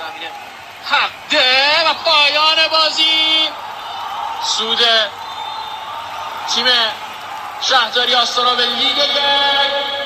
همینه حقه و پایان بازی سود تیم شهرداری آستارا به لیگ یک.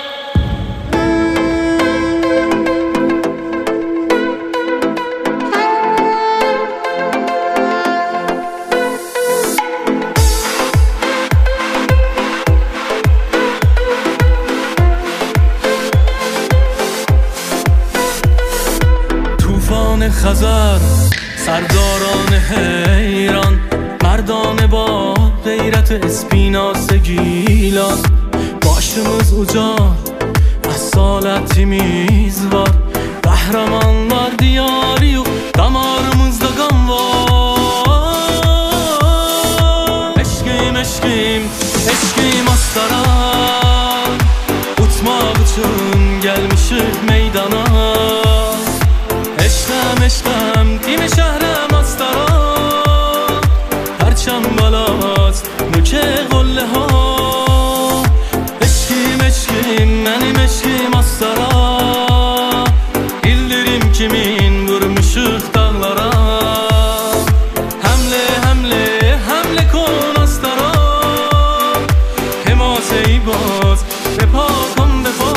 خزر سرداران حیران، merdane با غیرت اسپیناس گیلان، başımız ucar asalet temiz var, kahramanlar diyarı yok, damarımızda kan var. Eşkim eşkim eşkim astara, uçmak için gelmişik meydana. Eşkem eşkem timi şehrem astara, perçem balat nöke golle ha. Eşkim eşkim benim eşkim astara, ildirim kimin vurmuşuk dağlara. Hamle hamle hamle kon astara, hemaseyi baz vefa kan vefa.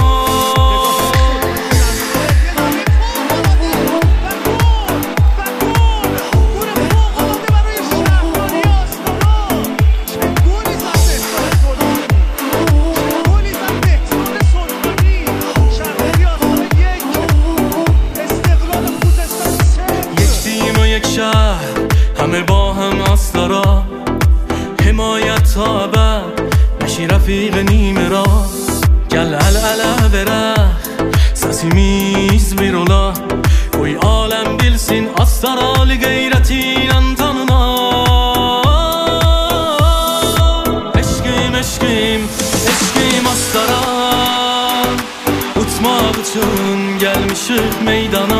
همه با هم آستارا، حمایت تا بعد نشی رفیق نیمه را. گل العله برخ سسی میز بیرولا، koy alem bilsin Astaralı gayretiyle tanınan. Eşkim eşkim eşkim Astara, uçmak için gelmişik meydana.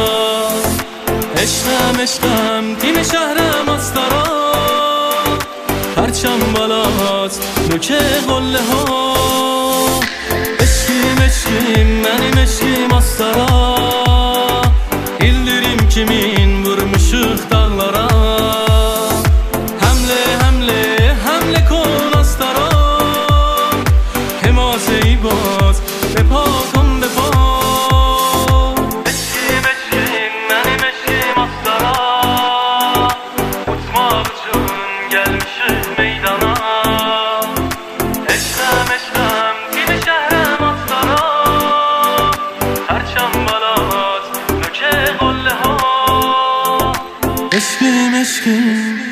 Eşkem eşkem timi şehrem astara, perçem balat nöke golle ha. Eşkim eşkim benim eşkim astara, ildirim kimin vurmuşuk dağlara. Hamle hamle hamle kon astara, hemaseyi baz vefa kan vefa. Eşkim eşkim